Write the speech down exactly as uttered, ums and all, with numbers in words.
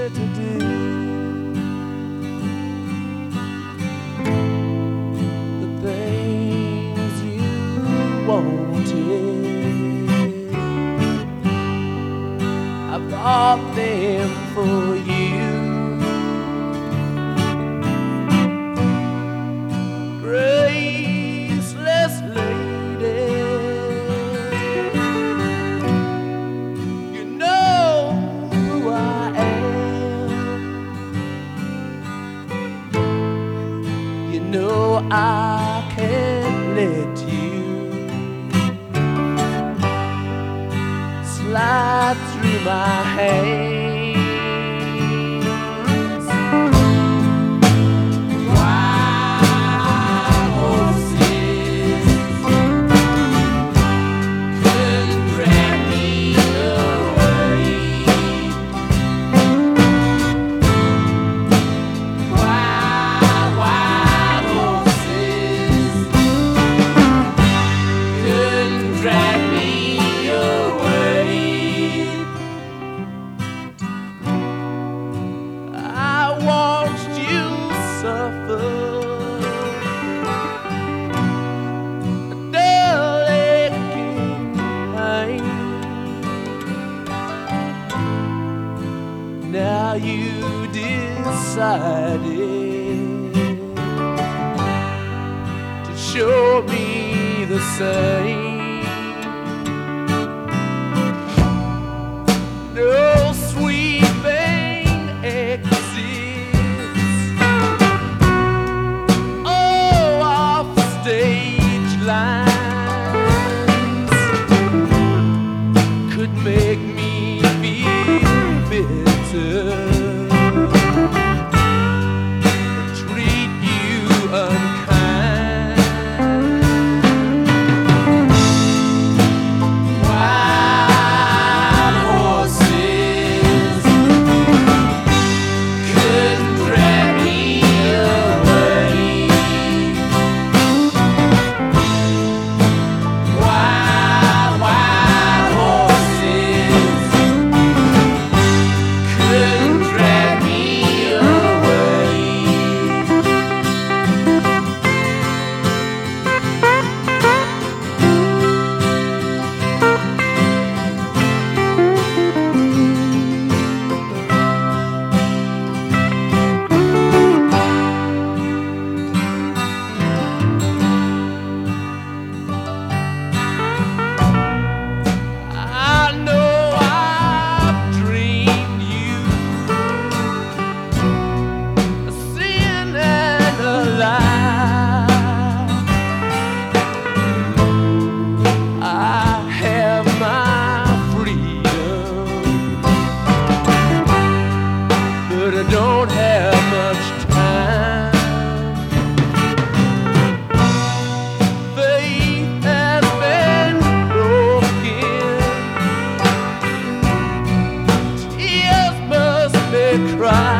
to do. The things you wanted, I bought them for you. Graceless lady, you know who I am. You know I can't let you slide through my hands. Wild horses couldn't drag me away. Wild, wild horses couldn't drag me away. I watched you suffer a dull aching pain. Now you decided to show me the same. No sweet thing exists. Oh, off stage lines could make me feel bitter, treat you unkind. Wild horses couldn't drag me away. Wild, wild horses couldn't drag me away. I know I've dreamed you a sin and a lie. I have my freedom, but I don't have much time. Faith has been broken, tears must be cried.